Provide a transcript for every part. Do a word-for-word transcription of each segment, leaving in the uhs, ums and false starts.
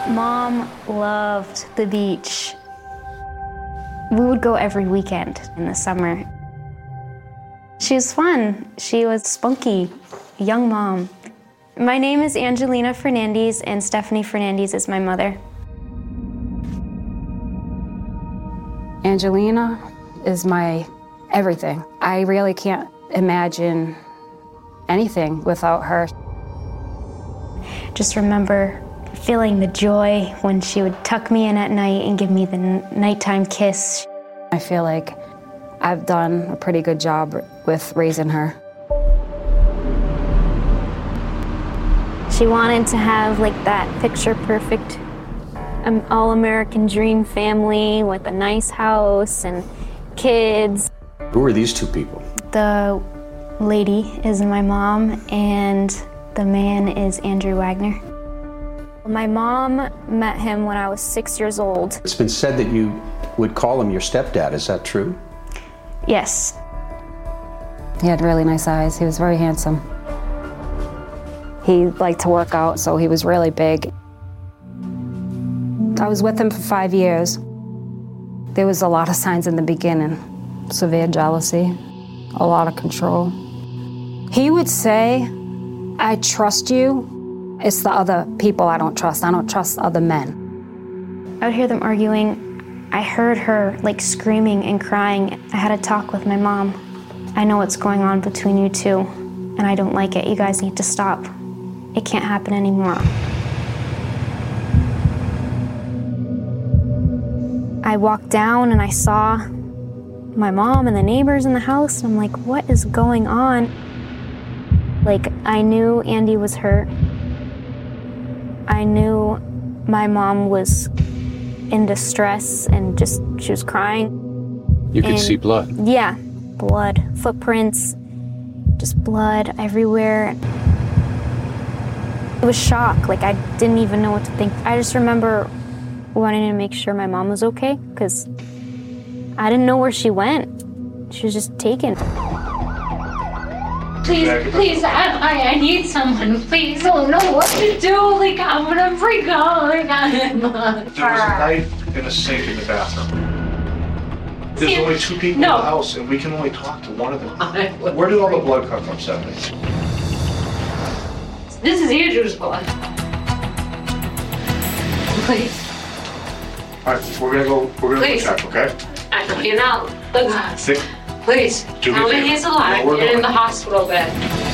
Mom loved the beach. We would go every weekend in the summer. She was fun. She was spunky, a young mom. My name is Angelina Fernandez, and Stephanie Fernandez is my mother. Angelina is my everything. I really can't imagine anything without her. Just remember feeling the joy when she would tuck me in at night and give me the n- nighttime kiss. I feel like I've done a pretty good job with raising her. She wanted to have like that picture-perfect um, all-American dream family with a nice house and kids. Who are these two people? The lady is my mom, and the man is Andrew Wagner. My mom met him when I was six years old. It's been said that you would call him your stepdad. Is that true? Yes. He had really nice eyes. He was very handsome. He liked to work out, so he was really big. I was with him for five years. There was a lot of signs in the beginning. Severe jealousy, a lot of control. He would say, I trust you. It's the other people I don't trust. I don't trust other men. I would hear them arguing. I heard her like screaming and crying. I had a talk with my mom. I know what's going on between you two, and I don't like it. You guys need to stop. It can't happen anymore. I walked down and I saw my mom and the neighbors in the house, and I'm like, what is going on? Like, I knew Andy was hurt. I knew my mom was in distress and just, she was crying. You could And, see blood. Yeah, blood, footprints, just blood everywhere. It was shock, like I didn't even know what to think. I just remember wanting to make sure my mom was okay, because I didn't know where she went. She was just taken. Please, please, I, I, I need someone. Please, I don't know what to do. Like, I'm gonna freak out. Like, I'm There was a knife in a sink in the bathroom. There's See, only two people no. in the house, and we can only talk to one of them. Where did all the blood come from, Stephanie? This is Andrew's blood. Please. All right, we're gonna go. We're gonna Please. go check, okay? I know you're not. Look, Think. please. Do me a Tell me favor. he's alive No, we're and in going. the hospital bed.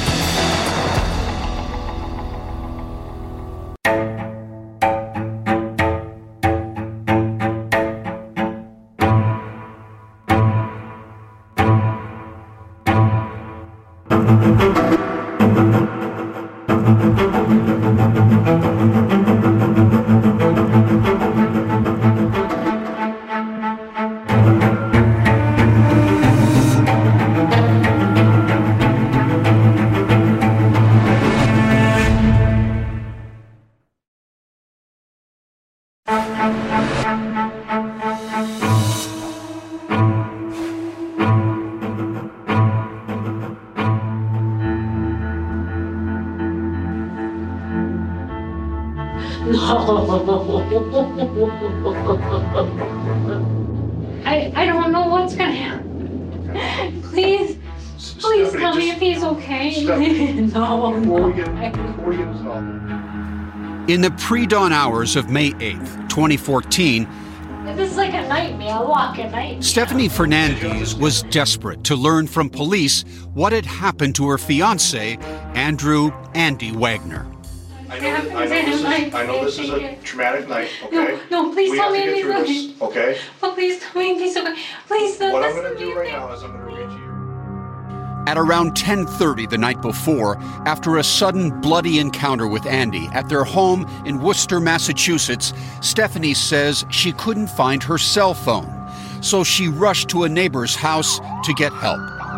I, I don't know what's gonna happen. Please, please Stephanie, tell me just- if he's okay. Stephanie, no, Before we no. get, before we get this all. In the pre-dawn hours of May eighth, twenty fourteen, This is like a nightmare, a walking nightmare. Stephanie Fernandez was desperate to learn from police what had happened to her fiancé, Andrew Andy Wagner. I know, I know this is, I know this is a traumatic night, okay? No, no, please we tell have me to get he's through okay. this, okay? Oh, please tell me if he's okay. Please, don't What I'm listen gonna to do me. right now is I'm gonna read you. At around ten thirty the night before, after a sudden bloody encounter with Andy at their home in Worcester, Massachusetts, Stephanie says she couldn't find her cell phone, so she rushed to a neighbor's house to get help.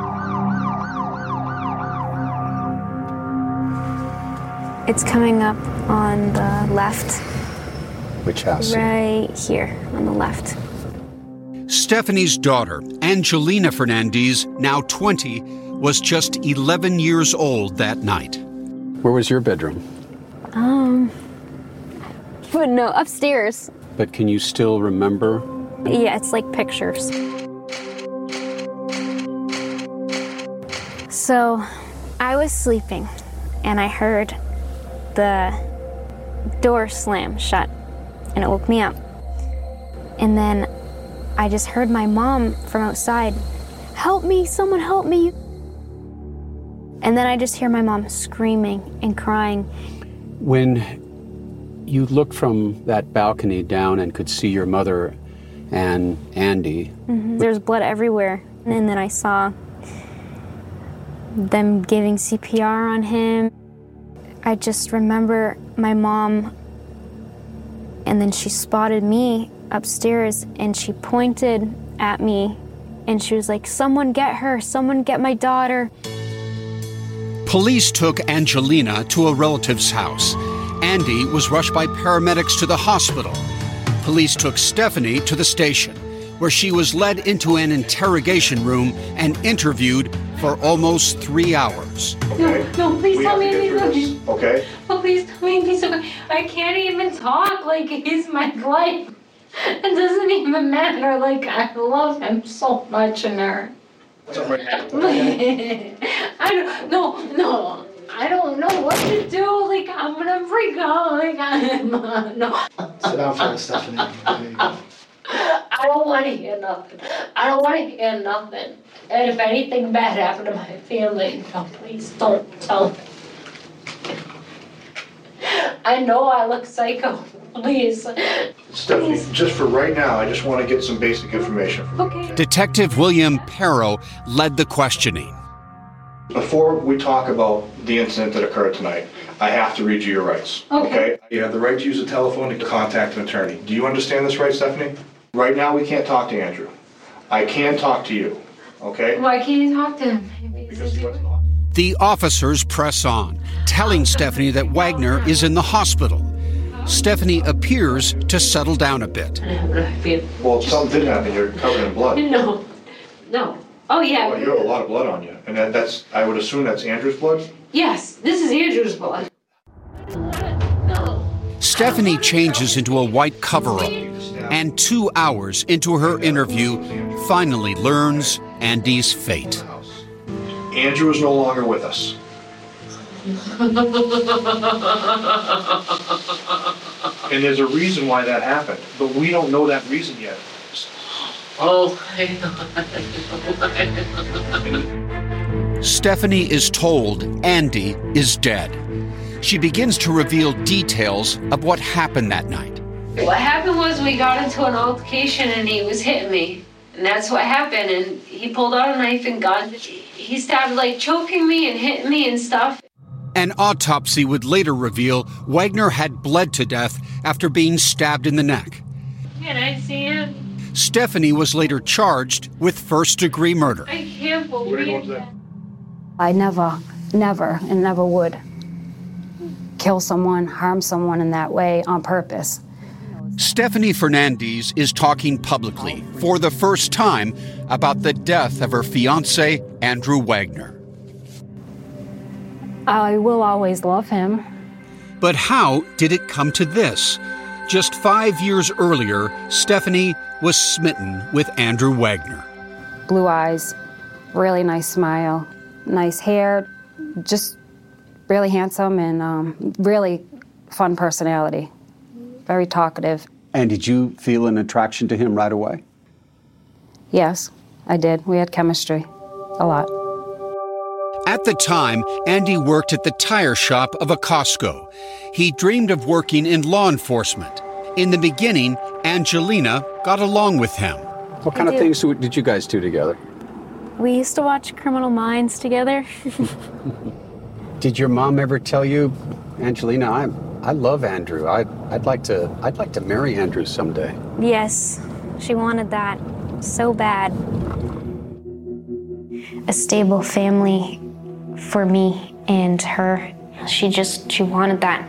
It's coming up on the left, Which house? right here on the left. Stephanie's daughter, Angelina Fernandez, now twenty, was just eleven years old that night. Where was your bedroom? Um, But no, upstairs. But can you still remember? Yeah, it's like pictures. So I was sleeping and I heard the door slam shut and it woke me up. And then I just heard my mom from outside, "Help me, someone help me." And then I just hear my mom screaming and crying. When you looked from that balcony down and could see your mother and Andy. Mm-hmm. There's blood everywhere. And then I saw them giving C P R on him. I just remember my mom, and then she spotted me upstairs and she pointed at me and she was like, "Someone get her, someone get my daughter." Police took Angelina to a relative's house. Andy was rushed by paramedics to the hospital. Police took Stephanie to the station, where she was led into an interrogation room and interviewed for almost three hours. No, no, please We tell have me to get through anything. this, okay? Oh, please tell me anything. I can't even talk. Like, he's my life. It doesn't even matter. Like, I love him so much in her. I don't, no, no. I don't know what to do. Like, I'm gonna freak out. Like, I'm, uh, no. Sit down for a Stephanie. There you go. I don't want to hear nothing. I don't want to hear nothing. And if anything bad happened to my family, no, please don't tell me. I know I look psycho. Please. Stephanie, just for right now, I just want to get some basic information from you. Okay. Detective William Perro led the questioning. Before we talk about the incident that occurred tonight, I have to read you your rights. Okay. You have the right to use a telephone to contact an attorney. Do you understand this right, Stephanie? Right now, we can't talk to Andrew. I can talk to you, okay? Why can't you talk to him? Because he wasn't on. The officers press on, telling Stephanie that Wagner is in the hospital. Stephanie appears to settle down a bit. Well, something did happen. You're covered in blood. No, no. Oh, yeah. Well, you have a lot of blood on you, and that, that's, I would assume that's Andrew's blood? Yes, this is Andrew's blood. No. Stephanie changes into a white cover-up, and two hours into her interview, finally learns Andy's fate. Andrew is no longer with us. And there's a reason why that happened, but we don't know that reason yet. Oh, Stephanie is told Andy is dead. She begins to reveal details of what happened that night. what happened was we got into an altercation and he was hitting me. And that's what happened. And he pulled out a knife and gun. He started like choking me and hitting me and stuff. An autopsy would later reveal Wagner had bled to death after being stabbed in the neck. Can I see him? Stephanie was later charged with first-degree murder. I can't believe that. I never, never, and never would kill someone, harm someone in that way on purpose. Stephanie Fernandez is talking publicly for the first time about the death of her fiancé, Andrew Wagner. I will always love him. But how did it come to this? Just five years earlier, Stephanie was smitten with Andrew Wagner. Blue eyes, really nice smile, nice hair, just really handsome and um, really fun personality. Very talkative. And did you feel an attraction to him right away? Yes, I did. We had chemistry. A lot. At the time, Andy worked at the tire shop of a Costco. He dreamed of working in law enforcement. In the beginning, Angelina got along with him. What kind I of do. things did you guys do together? We used to watch Criminal Minds together. Did your mom ever tell you, Angelina, I I love Andrew. I I'd like to I'd like to marry Andrew someday. Yes, she wanted that so bad. A stable family for me and her. She just, she wanted that.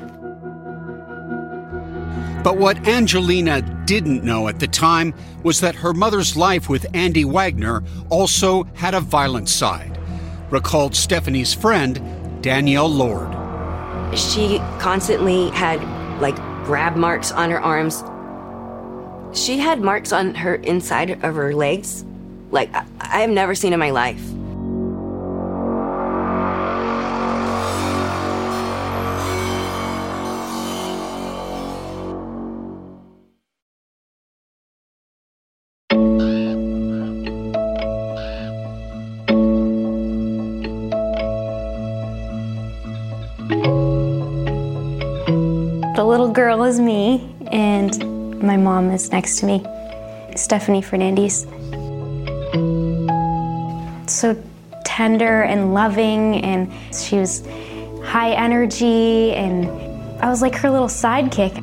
But what Angelina didn't know at the time was that her mother's life with Andy Wagner also had a violent side, recalled Stephanie's friend, Danielle Lord. She constantly had, like, grab marks on her arms. She had marks on her inside of her legs, like I, I have never seen in my life. The little girl is me, and my mom is next to me, Stephanie Fernandez. So tender and loving, and she was high energy, and I was like her little sidekick.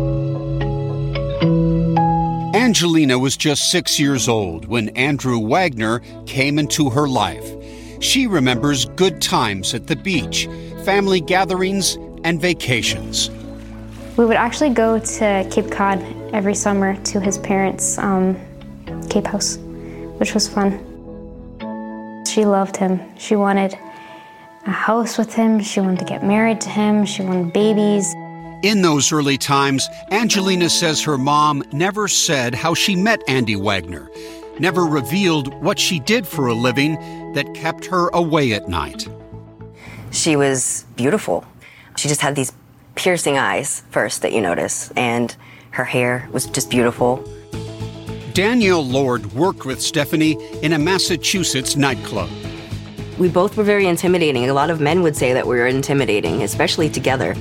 Angelina was just six years old when Andrew Wagner came into her life. She remembers good times at the beach, family gatherings, and vacations. We would actually go to Cape Cod every summer to his parents' um, Cape House, which was fun. She loved him. She wanted a house with him. She wanted to get married to him. She wanted babies. In those early times, Angelina says her mom never said how she met Andy Wagner, never revealed what she did for a living that kept her away at night. She was beautiful. She just had these piercing eyes first that you notice, and her hair was just beautiful. Danielle Lord worked with Stephanie in a Massachusetts nightclub. We both were very intimidating. A lot of men would say that we were intimidating, especially together.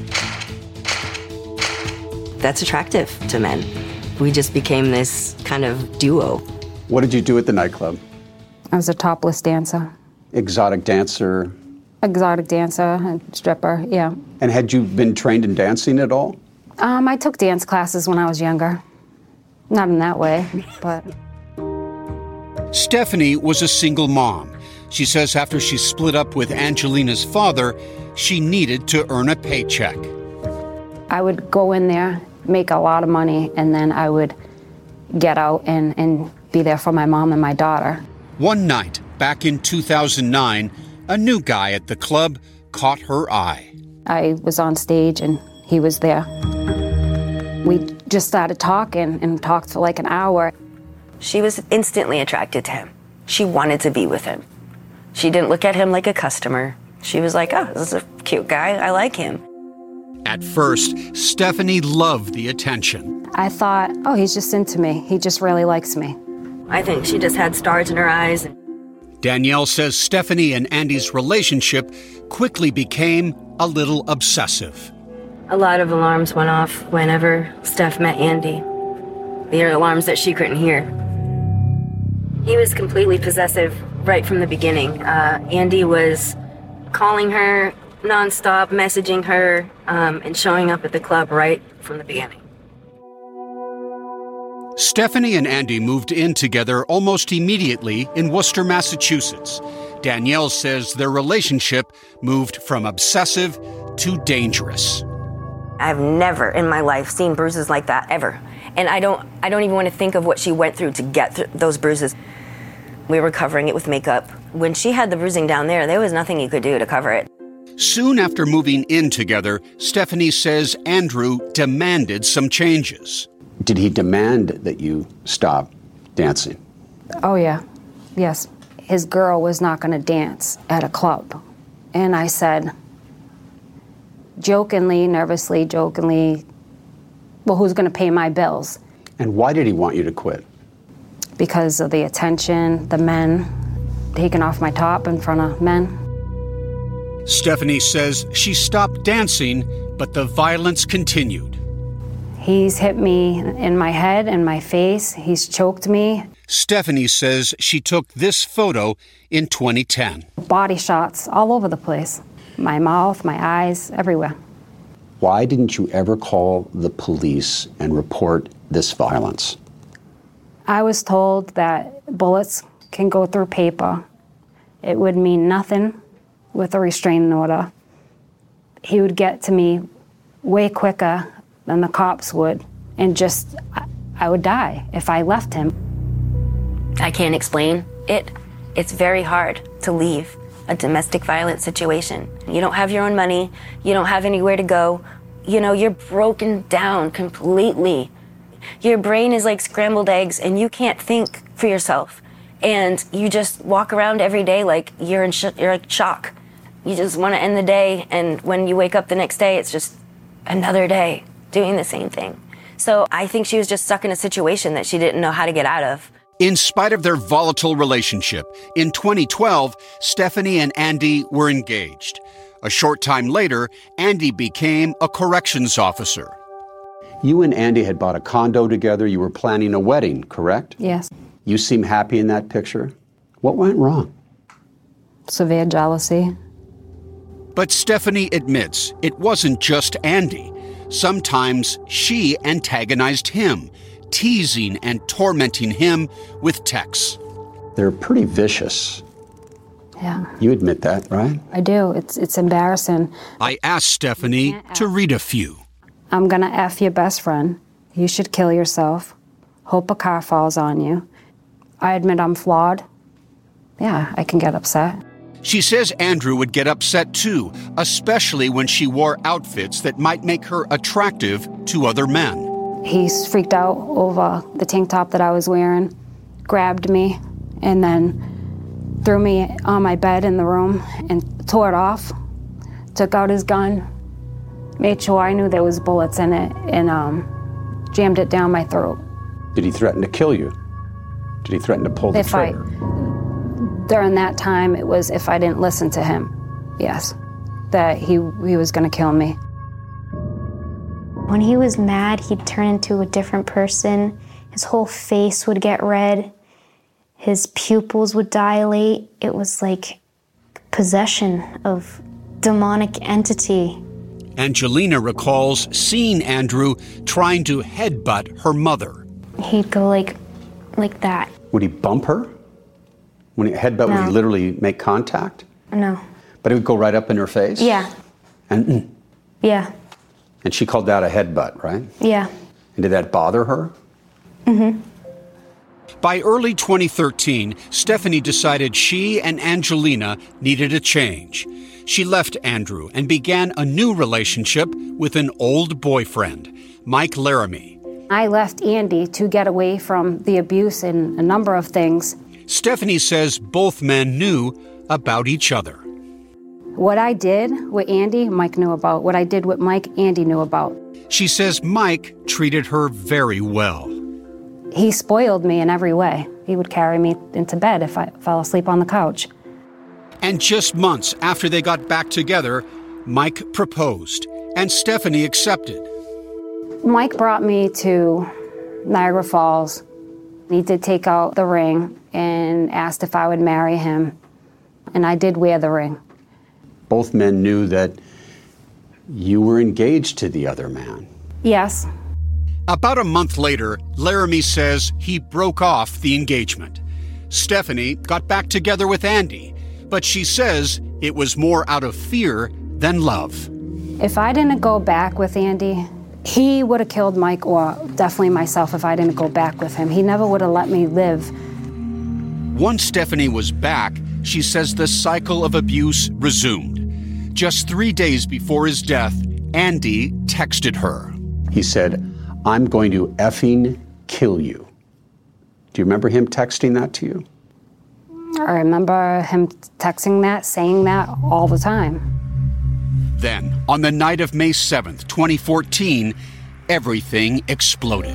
That's attractive to men. We just became this kind of duo. What did you do at the nightclub? I was a topless dancer. Exotic dancer? Exotic dancer and stripper, yeah. And had you been trained in dancing at all? Um, I took dance classes when I was younger. Not in that way, but... Stephanie was a single mom. She says after she split up with Angelina's father, she needed to earn a paycheck. I would go in there, make a lot of money, and then I would get out and, and be there for my mom and my daughter. One night, back in two thousand nine, a new guy at the club caught her eye. I was on stage and he was there. We just started talking and talked for like an hour. She was instantly attracted to him. She wanted to be with him. She didn't look at him like a customer. She was like, oh, this is a cute guy. I like him. At first, Stephanie loved the attention. I thought, oh, he's just into me. He just really likes me. I think she just had stars in her eyes. Danielle says Stephanie and Andy's relationship quickly became a little obsessive. A lot of alarms went off whenever Steph met Andy. They are alarms that she couldn't hear. He was completely possessive right from the beginning. Uh, Andy was calling her nonstop, messaging her, um, and showing up at the club right from the beginning. Stephanie and Andy moved in together almost immediately in Worcester, Massachusetts. Danielle says their relationship moved from obsessive to dangerous. I've never in my life seen bruises like that, ever. And I don't I don't even want to think of what she went through to get th- those bruises. We were covering it with makeup. When she had the bruising down there, there was nothing you could do to cover it. Soon after moving in together, Stephanie says Andrew demanded some changes. Did he demand that you stop dancing? Oh, yeah. Yes. His girl was not going to dance at a club. And I said, jokingly, nervously, jokingly, well, who's going to pay my bills? And why did he want you to quit? Because of the attention, the men, taking off my top in front of men. Stephanie says she stopped dancing, but the violence continued. He's hit me in my head and my face. He's choked me. Stephanie says she took this photo in twenty ten. Body shots all over the place. My mouth, my eyes, everywhere. Why didn't you ever call the police and report this violence? I was told that bullets can go through paper. It would mean nothing with a restraining order. He would get to me way quicker than the cops would, and just, I would die if I left him. I can't explain it. It's very hard to leave a domestic violence situation. You don't have your own money, you don't have anywhere to go. you know, you're broken down completely. Your brain is like scrambled eggs and you can't think for yourself. And you just walk around every day like you're in sh- you're like shock. You just want to end the day, and when you wake up the next day, it's just another day doing the same thing. So I think she was just stuck in a situation that she didn't know how to get out of. In spite of their volatile relationship, in twenty twelve, Stephanie and Andy were engaged. A short time later, Andy became a corrections officer. You and Andy had bought a condo together. You were planning a wedding, correct? Yes. You seem happy in that picture. What went wrong? Severe jealousy. But Stephanie admits it wasn't just Andy. Sometimes she antagonized him, teasing and tormenting him with texts. They're pretty vicious. Yeah. You admit that, right? I do. It's it's embarrassing. I asked Stephanie to read a few. I'm gonna F your best friend. You should kill yourself. Hope a car falls on you. I admit I'm flawed. Yeah, I can get upset. She says Andrew would get upset too, especially when she wore outfits that might make her attractive to other men. He's freaked out over the tank top that I was wearing, grabbed me, and then threw me on my bed in the room and tore it off, took out his gun, made sure I knew there was bullets in it, and um, jammed it down my throat. Did he threaten to kill you? Did he threaten to pull the if trigger? I, during that time, it was if I didn't listen to him, yes, that he, he was going to kill me. When he was mad, he'd turn into a different person. His whole face would get red. His pupils would dilate. It was like possession of demonic entity. Angelina recalls seeing Andrew trying to headbutt her mother. He'd go like, like that. Would he bump her? When he headbutt, No. would he literally make contact? No. But it would go right up in her face? Yeah. And mm, Yeah. and she called that a headbutt, right? Yeah. And did that bother her? Mm-hmm. By early twenty thirteen, Stephanie decided she and Angelina needed a change. She left Andrew and began a new relationship with an old boyfriend, Mike Laramie. I left Andy to get away from the abuse and a number of things. Stephanie says both men knew about each other. What I did with Andy, Mike knew about. What I did with Mike, Andy knew about. She says Mike treated her very well. He spoiled me in every way. He would carry me into bed if I fell asleep on the couch. And just months after they got back together, Mike proposed, and Stephanie accepted. Mike brought me to Niagara Falls. He did take out the ring and asked if I would marry him, and I did wear the ring. Both men knew that you were engaged to the other man. Yes. About a month later, Laramie says he broke off the engagement. Stephanie got back together with Andy, but she says it was more out of fear than love. If I didn't go back with Andy, he would have killed Mike, or definitely myself if I didn't go back with him. He never would have let me live. Once Stephanie was back, she says the cycle of abuse resumed. Just three days before his death, Andy texted her. He said, "I'm going to effing kill you." Do you remember him texting that to you? I remember him texting that, saying that all the time. Then, on the night of May seventh, twenty fourteen, everything exploded.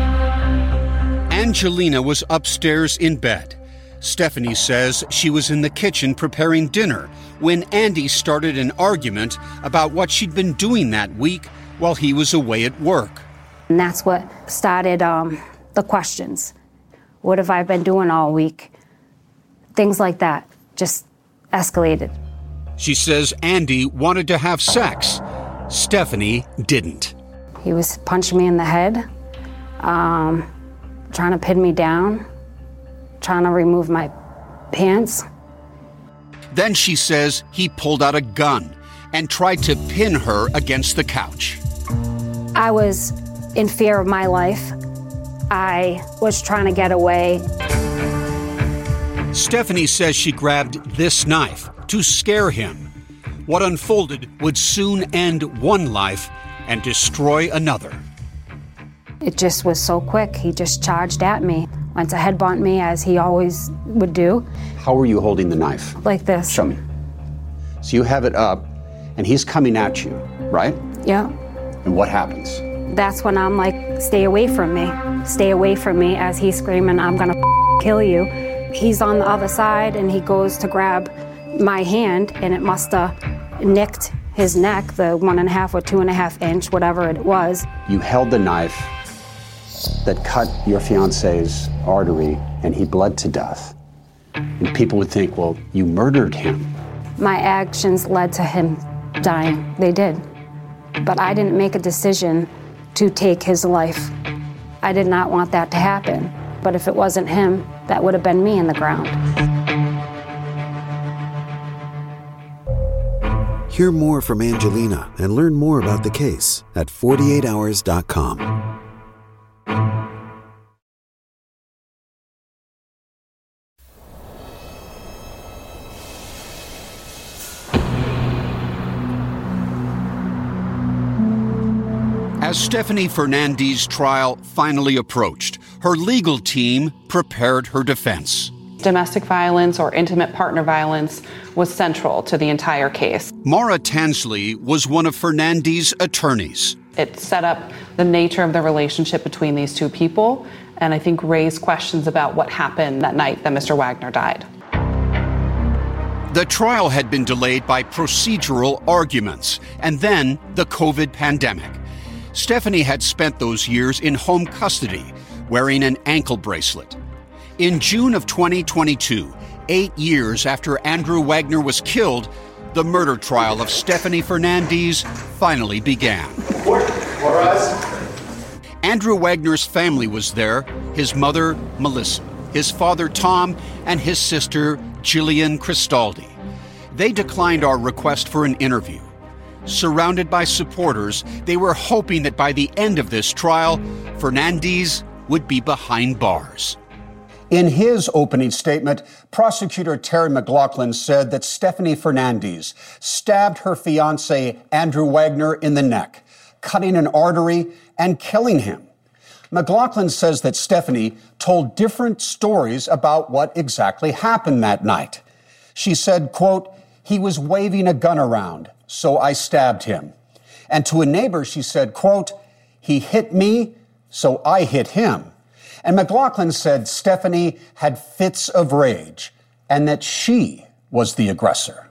Angelina was upstairs in bed. Stephanie says she was in the kitchen preparing dinner when Andy started an argument about what she'd been doing that week while he was away at work. And that's what started um, the questions. What have I been doing all week? Things like that just escalated. She says Andy wanted to have sex. Stephanie didn't. He was punching me in the head, um, trying to pin me down, trying to remove my pants. Then she says he pulled out a gun and tried to pin her against the couch. I was in fear of my life. I was trying to get away. Stephanie says she grabbed this knife to scare him. What unfolded would soon end one life and destroy another. It just was so quick. He just charged at me, went to headbutt me as he always would do. How were you holding the knife? Like this. Show me. So you have it up, and he's coming at you, right? Yeah. And what happens? That's when I'm like, stay away from me. Stay away from me, as he's screaming, I'm gonna kill you. He's on the other side, and he goes to grab my hand, and it must have nicked his neck, the one and a half or two and a half inch, whatever it was. You held the knife that cut your fiance's artery, and he bled to death. And people would think, well, you murdered him. My actions led to him dying. They did. But I didn't make a decision to take his life. I did not want that to happen. But if it wasn't him, that would have been me in the ground. Hear more from Angelina and learn more about the case at forty-eight hours dot com. As Stephanie Fernandez's trial finally approached, her legal team prepared her defense. Domestic violence or intimate partner violence was central to the entire case. Maura Tansley was one of Fernandez's attorneys. It set up the nature of the relationship between these two people, and I think raised questions about what happened that night that Mister Wagner died. The trial had been delayed by procedural arguments, and then the COVID pandemic. Stephanie had spent those years in home custody, wearing an ankle bracelet. In June of twenty twenty-two, eight years after Andrew Wagner was killed, the murder trial of Stephanie Fernandez finally began. Andrew Wagner's family was there, his mother, Melissa, his father, Tom, and his sister, Jillian Cristaldi. They declined our request for an interview. Surrounded by supporters, they were hoping that by the end of this trial, Fernandez would be behind bars. In his opening statement, prosecutor Terry McLaughlin said that Stephanie Fernandez stabbed her fiancé Andrew Wagner in the neck, cutting an artery and killing him. McLaughlin says that Stephanie told different stories about what exactly happened that night. She said, quote, "He was waving a gun around, so I stabbed him." And to a neighbor, she said, quote, "He hit me, so I hit him." And McLaughlin said Stephanie had fits of rage and that she was the aggressor.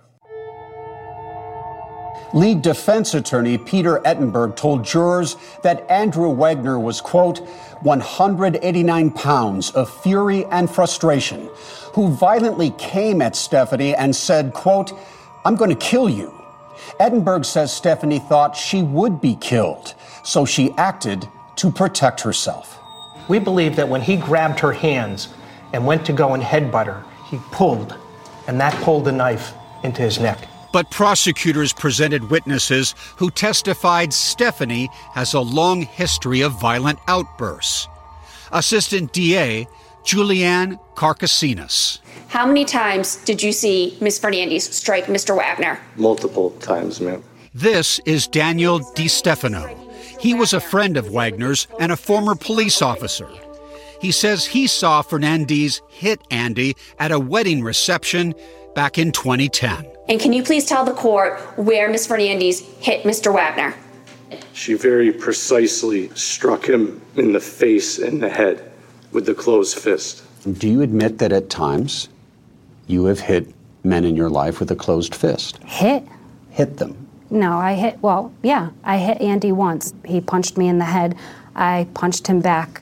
Lead defense attorney Peter Ettenberg told jurors that Andrew Wagner was, quote, one hundred eighty-nine pounds of fury and frustration, who violently came at Stephanie and said, quote, "I'm going to kill you." Ettenberg says Stephanie thought she would be killed, so she acted to protect herself. We believe that when he grabbed her hands and went to go and headbutt her, he pulled, and that pulled the knife into his neck. But prosecutors presented witnesses who testified Stephanie has a long history of violent outbursts. Assistant D A Julianne Carcasinas. How many times did you see Miz Fernandez strike Mister Wagner? Multiple times, ma'am. This is Daniel DiStefano. He was a friend of Wagner's and a former police officer. He says he saw Fernandez hit Andy at a wedding reception back in twenty ten. And can you please tell the court where Miz Fernandez hit Mister Wagner? She very precisely struck him in the face and the head with the closed fist. Do you admit that at times you have hit men in your life with a closed fist? Hit? Hit them. No, I hit, well, yeah, I hit Andy once. He punched me in the head. I punched him back.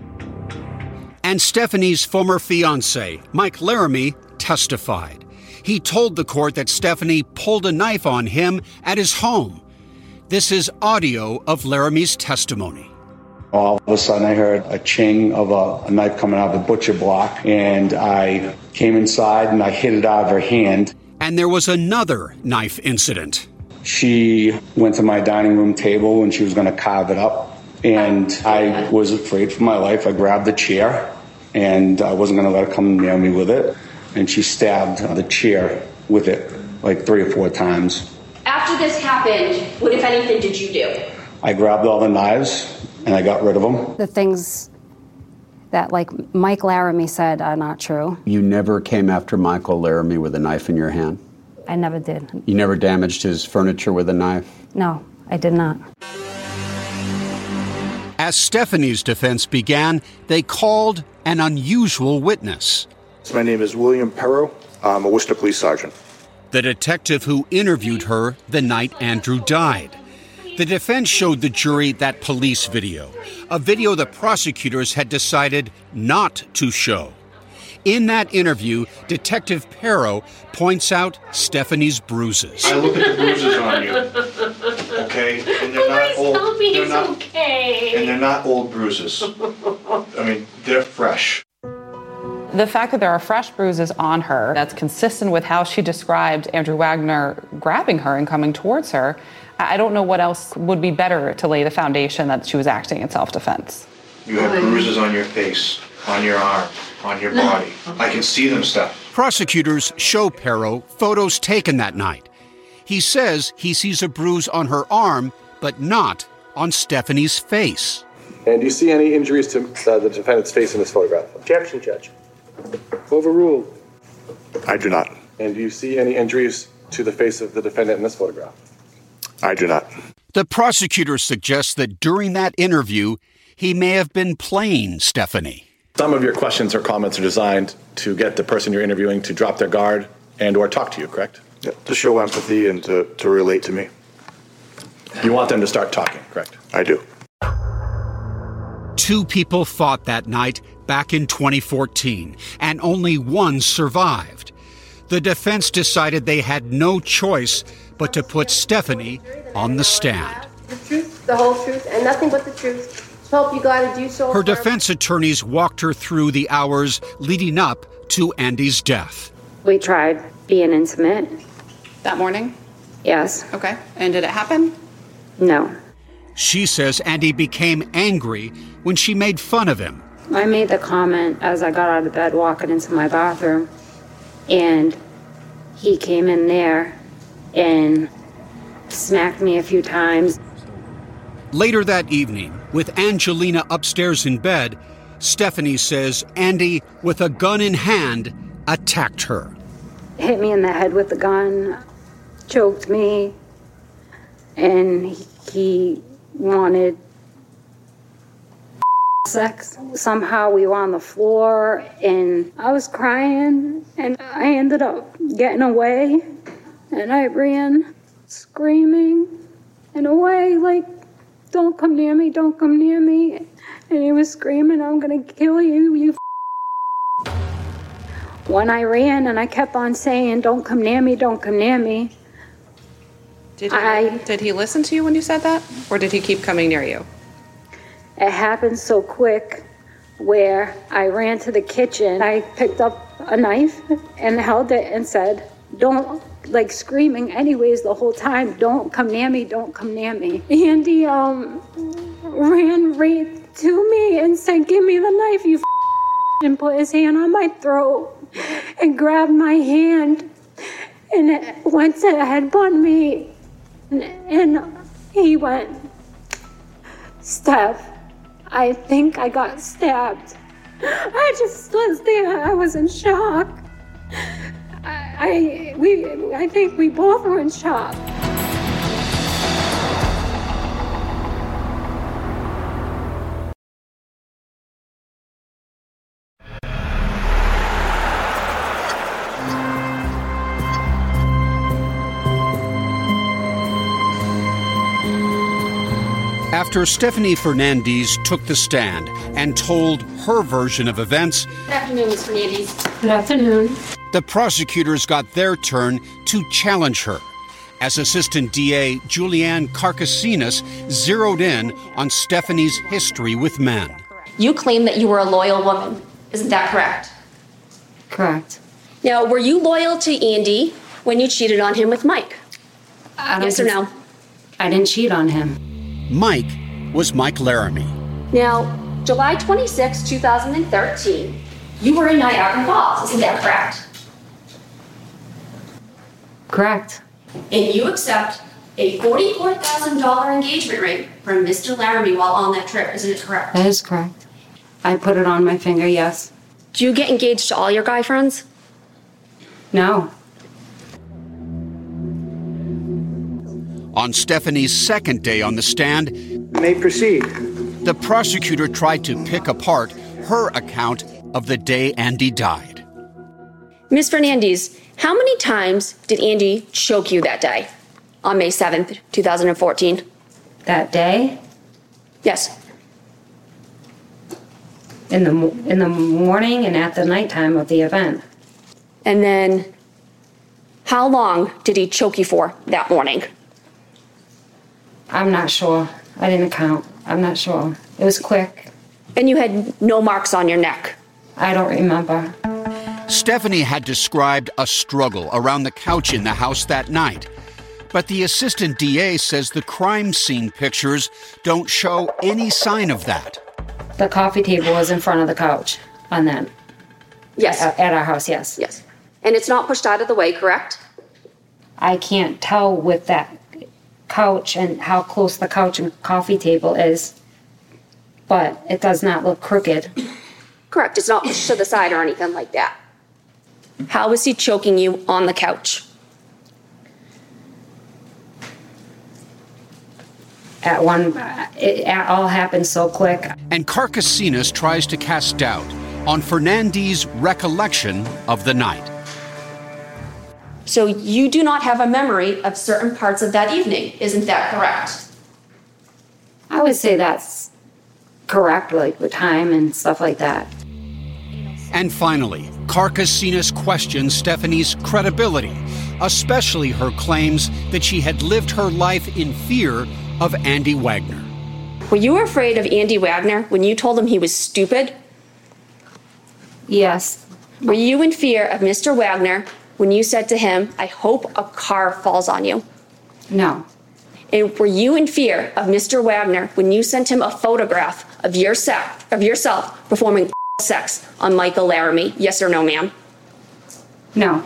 And Stephanie's former fiancé, Mike Laramie, testified. He told the court that Stephanie pulled a knife on him at his home. This is audio of Laramie's testimony. All of a sudden I heard a ching of a, a knife coming out of the butcher block, and I came inside and I hit it out of her hand. And there was another knife incident. She went to my dining room table and she was going to carve it up, and I was afraid for my life. I grabbed the chair and I wasn't going to let her come near me with it, and she stabbed the chair with it like three or four times. After this happened, what, if anything, did you do? I grabbed all the knives and I got rid of them. The things that, like, Mike Laramie said are not true. You never came after Michael Laramie with a knife in your hand? I never did. You never damaged his furniture with a knife? No, I did not. As Stephanie's defense began, they called an unusual witness. My name is William Perro. I'm a Worcester police sergeant. The detective who interviewed her the night Andrew died. The defense showed the jury that police video, a video the prosecutors had decided not to show. In that interview, Detective Perro points out Stephanie's bruises. I look at the bruises on you, okay? And they're not old. Tell me they're it's not, okay. And they're not old bruises. I mean, they're fresh. The fact that there are fresh bruises on her, that's consistent with how she described Andrew Wagner grabbing her and coming towards her. I don't know what else would be better to lay the foundation that she was acting in self-defense. You have bruises on your face, on your arm, on your body. I can see them, Steph. Prosecutors show Perro photos taken that night. He says he sees a bruise on her arm, but not on Stephanie's face. And do you see any injuries to uh, the defendant's face in this photograph? Objection, Judge. Overruled. I do not. And do you see any injuries to the face of the defendant in this photograph? I do not. The prosecutor suggests that during that interview, he may have been playing Stephanie. Some of your questions or comments are designed to get the person you're interviewing to drop their guard and or talk to you, correct? Yeah, to show empathy and to, to relate to me. You want them to start talking, correct? I do. Two people fought that night back in twenty fourteen, and only one survived. The defense decided they had no choice but to put Stephanie on the stand. The truth, the whole truth, and nothing but the truth. So help you God to do so. Her defense attorneys walked her through the hours leading up to Andy's death. We tried being intimate. That morning? Yes. Okay. And did it happen? No. She says Andy became angry when she made fun of him. I made the comment as I got out of bed walking into my bathroom, and he came in there and smacked me a few times. Later that evening, with Angelina upstairs in bed, Stephanie says Andy, with a gun in hand, attacked her. Hit me in the head with the gun, choked me, and he wanted sex. Somehow we were on the floor, and I was crying, and I ended up getting away, and I ran screaming and away like, "Don't come near me, don't come near me." And he was screaming, "I'm gonna kill you, you f-." When I ran and I kept on saying, "Don't come near me, don't come near me." Did he, I, did he listen to you when you said that? Or did he keep coming near you? It happened so quick where I ran to the kitchen. I picked up a knife and held it and said, "Don't," like screaming anyways the whole time, "Don't come near me, don't come near me." Andy um, ran right to me and said, "Give me the knife, you f-," and put his hand on my throat and grabbed my hand and it went to headbutt me. And, and he went, "Steph, I think I got stabbed." I just stood there. I was in shock. I, I, we, I think we both were in shock. After Stephanie Fernandez took the stand and told her version of events, Good afternoon, Miz Fernandez. Good afternoon. the prosecutors got their turn to challenge her as Assistant D A Julianne Carcasinas zeroed in on Stephanie's history with men. You claim that you were a loyal woman. Isn't that correct? Correct. Now, were you loyal to Andy when you cheated on him with Mike? I don't Yes or no? I didn't cheat on him. Mike was Mike Laramie. Now, July twenty-sixth, two thousand thirteen, you were in Niagara Falls. Isn't that correct? Correct. And you accept a forty-four thousand dollars engagement ring from Mister Laramie while on that trip. Isn't it correct? That is correct. I put it on my finger, yes. Do you get engaged to all your guy friends? No. On Stephanie's second day on the stand, may proceed. The prosecutor tried to pick apart her account of the day Andy died. Miz Fernandez, how many times did Andy choke you that day on May seventh, two thousand fourteen? That day? Yes. In the in the morning and at the nighttime of the event. And then, how long did he choke you for that morning? I'm not sure. I didn't count. I'm not sure. It was quick. And you had no marks on your neck? I don't remember. Stephanie had described a struggle around the couch in the house that night. But the assistant D A says the crime scene pictures don't show any sign of that. The coffee table was in front of the couch on that. Yes. At, at our house, yes. Yes. And it's not pushed out of the way, correct? I can't tell with that couch and how close the couch and coffee table is, but it does not look crooked. Correct. It's not pushed to the side or anything like that. How was he choking you on the couch? At one, it, it all happened so quick. And Karkasinas tries to cast doubt on Fernandez's recollection of the night. So you do not have a memory of certain parts of that evening, isn't that correct? I would say that's correct, like the time and stuff like that. And finally, Karkasinas questions Stephanie's credibility, especially her claims that she had lived her life in fear of Andy Wagner. Were you afraid of Andy Wagner when you told him he was stupid? Yes. Were you in fear of Mister Wagner when you said to him, I hope a car falls on you? No. And were you in fear of Mister Wagner when you sent him a photograph of yourself, of yourself performing sex on Michael Laramie? Yes or no, ma'am? No.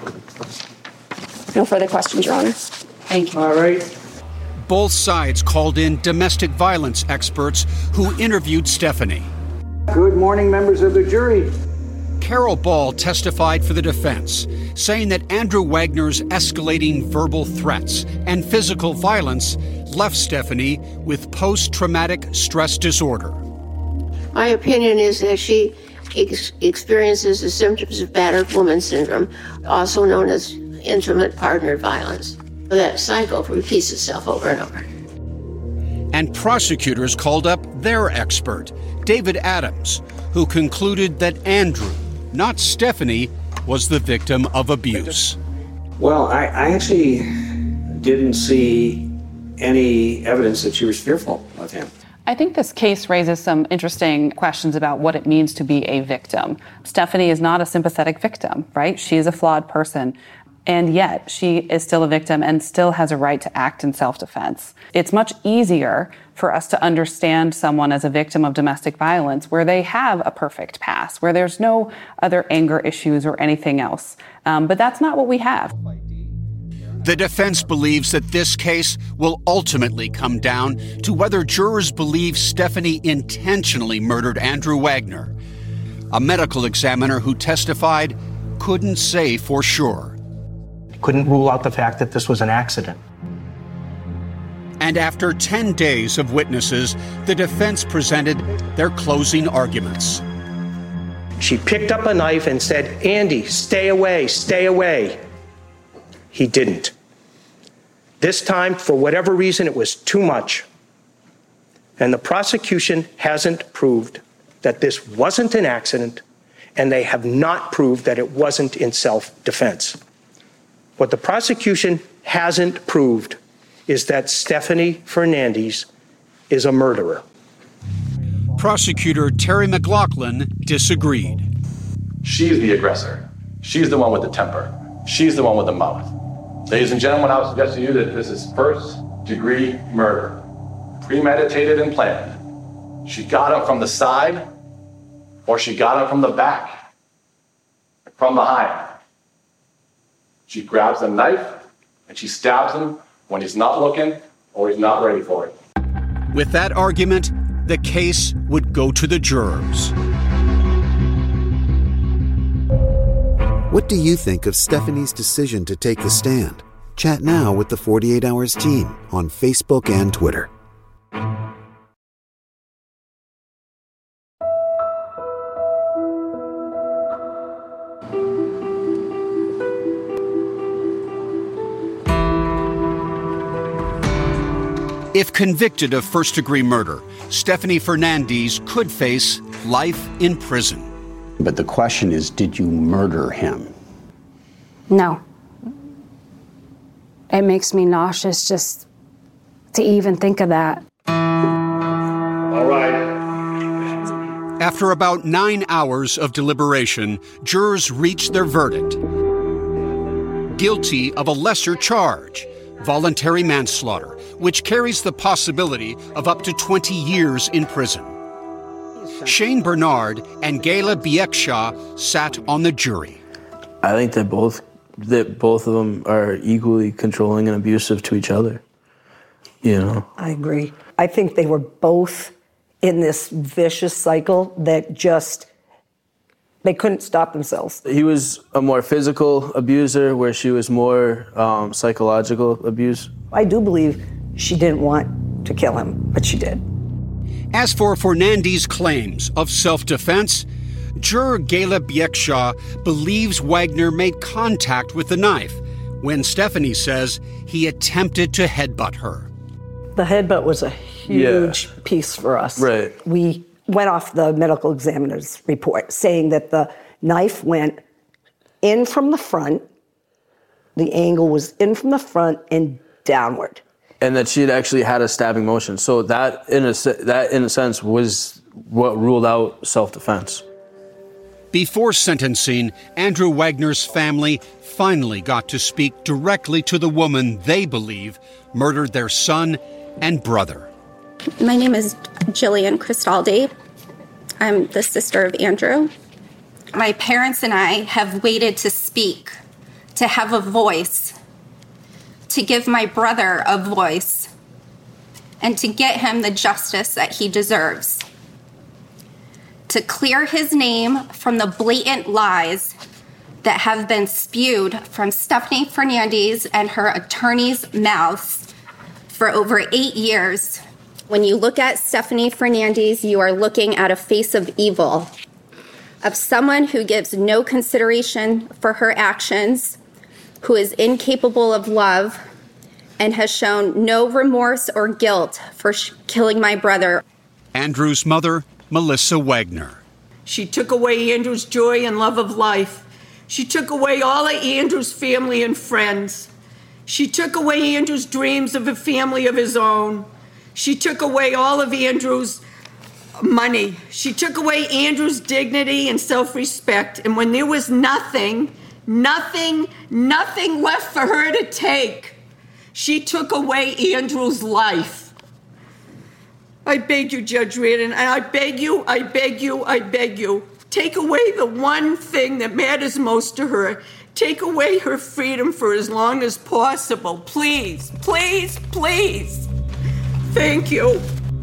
No further questions, Your Honor. Thank you. All right. Both sides called in domestic violence experts who interviewed Stephanie. Good morning, members of the jury. Carol Ball testified for the defense, saying that Andrew Wagner's escalating verbal threats and physical violence left Stephanie with post-traumatic stress disorder. My opinion is that she ex- experiences the symptoms of battered woman syndrome, also known as intimate partner violence. That cycle repeats itself over and over. And prosecutors called up their expert, David Adams, who concluded that Andrew, not Stephanie, was the victim of abuse. Well, I, I actually didn't see any evidence that she was fearful of him. I think this case raises some interesting questions about what it means to be a victim. Stephanie is not a sympathetic victim, right? She is a flawed person. And yet she is still a victim and still has a right to act in self-defense. It's much easier for us to understand someone as a victim of domestic violence where they have a perfect past, where there's no other anger issues or anything else. Um, but that's not what we have. The defense believes that this case will ultimately come down to whether jurors believe Stephanie intentionally murdered Andrew Wagner. A medical examiner who testified couldn't say for sure. Couldn't rule out the fact that this was an accident. And after ten days of witnesses, the defense presented their closing arguments. She picked up a knife and said, Andy, stay away, stay away. He didn't. This time, for whatever reason, it was too much. And the prosecution hasn't proved that this wasn't an accident, and they have not proved that it wasn't in self-defense. What the prosecution hasn't proved is that Stephanie Fernandez is a murderer. Prosecutor Terry McLaughlin disagreed. She's the aggressor. She's the one with the temper. She's the one with the mouth. Ladies and gentlemen, I would suggest to you that this is first-degree murder, premeditated and planned. She got him from the side, or she got him from the back, from behind. She grabs a knife and she stabs him when he's not looking or he's not ready for it. With that argument, the case would go to the jurors. What do you think of Stephanie's decision to take the stand? Chat now with the forty-eight hours team on Facebook and Twitter. If convicted of first-degree murder, Stephanie Fernandez could face life in prison. But the question is, did you murder him? No. It makes me nauseous just to even think of that. All right. After about nine hours of deliberation, jurors reached their verdict. Guilty of a lesser charge, voluntary manslaughter, which carries the possibility of up to twenty years in prison. Shane Bernard and Gayla Biekshaw sat on the jury. I think that both that both of them are equally controlling and abusive to each other. You know? I agree. I think they were both in this vicious cycle that just, they couldn't stop themselves. He was a more physical abuser, where she was more um, psychological abuse. I do believe she didn't want to kill him, but she did. As for Fernandez's claims of self-defense, juror Gayla Biekshaw believes Wagner made contact with the knife when Stephanie says he attempted to headbutt her. The headbutt was a huge yeah. piece for us. Right. We went off the medical examiner's report saying that the knife went in from the front, the angle was in from the front and downward. And that she had actually had a stabbing motion. So that, in a, that, in a sense, was what ruled out self-defense. Before sentencing, Andrew Wagner's family finally got to speak directly to the woman they believe murdered their son and brother. My name is Jillian Cristaldi. I'm the sister of Andrew. My parents and I have waited to speak, to have a voice, to give my brother a voice, and to get him the justice that he deserves. To clear his name from the blatant lies that have been spewed from Stephanie Fernandez and her attorney's mouths for over eight years. When you look at Stephanie Fernandez, you are looking at a face of evil, of someone who gives no consideration for her actions, who is incapable of love, and has shown no remorse or guilt for sh- killing my brother. Andrew's mother, Melissa Wagner. She took away Andrew's joy and love of life. She took away all of Andrew's family and friends. She took away Andrew's dreams of a family of his own. She took away all of Andrew's money. She took away Andrew's dignity and self-respect. And when there was nothing, nothing, nothing left for her to take, she took away Andrew's life. I beg you, Judge Reardon, and I beg you, I beg you, I beg you, take away the one thing that matters most to her. Take away her freedom for as long as possible. Please, please, please. Thank you.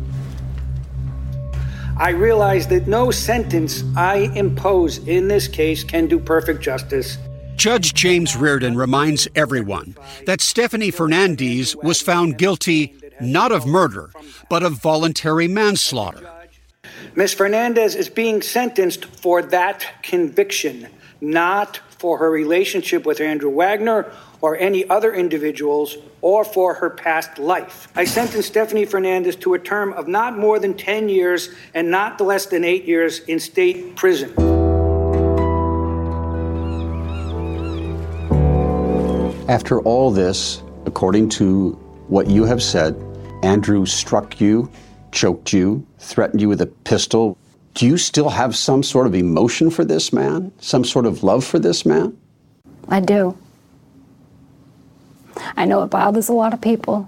I realize that no sentence I impose in this case can do perfect justice. Judge James Reardon reminds everyone that Stephanie Fernandez was found guilty not of murder, but of voluntary manslaughter. Miz Fernandez is being sentenced for that conviction, not for her relationship with Andrew Wagner or any other individuals, or for her past life. I sentenced Stephanie Fernandez to a term of not more than ten years and not less than eight years in state prison. After all this, according to what you have said, Andrew struck you, choked you, threatened you with a pistol. Do you still have some sort of emotion for this man? Some sort of love for this man? I do. I know it bothers a lot of people.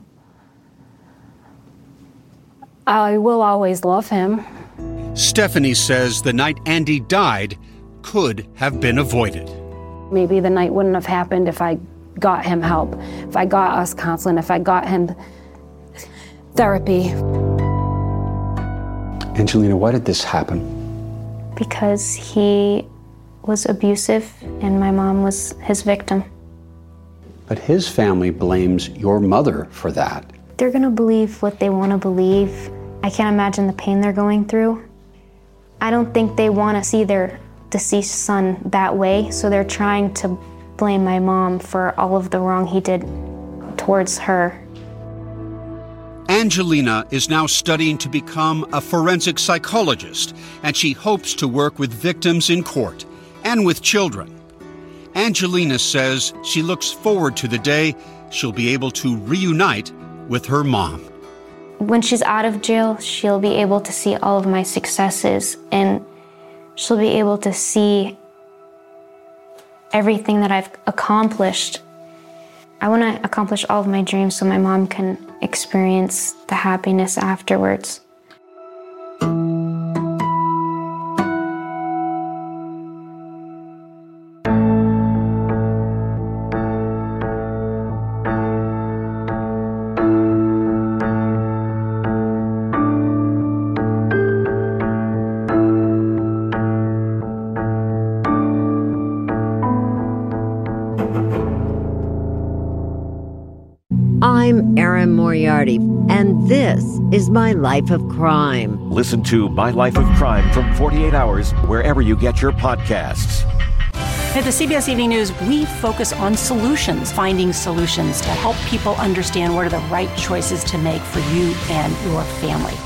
I will always love him. Stephanie says the night Andy died could have been avoided. Maybe the night wouldn't have happened if I got him help, if I got us counseling, if I got him therapy. Angelina, why did this happen? Because he was abusive and my mom was his victim. But his family blames your mother for that. They're gonna believe what they wanna believe. I can't imagine the pain they're going through. I don't think they wanna see their deceased son that way, so they're trying to blame my mom for all of the wrong he did towards her. Angelina is now studying to become a forensic psychologist, and she hopes to work with victims in court and with children. Angelina says she looks forward to the day she'll be able to reunite with her mom. When she's out of jail, she'll be able to see all of my successes, and she'll be able to see everything that I've accomplished. I want to accomplish all of my dreams so my mom can experience the happiness afterwards. I'm Erin Moriarty, and this is My Life of Crime. Listen to My Life of Crime from forty-eight hours wherever you get your podcasts. At the C B S Evening News, we focus on solutions, finding solutions to help people understand what are the right choices to make for you and your family.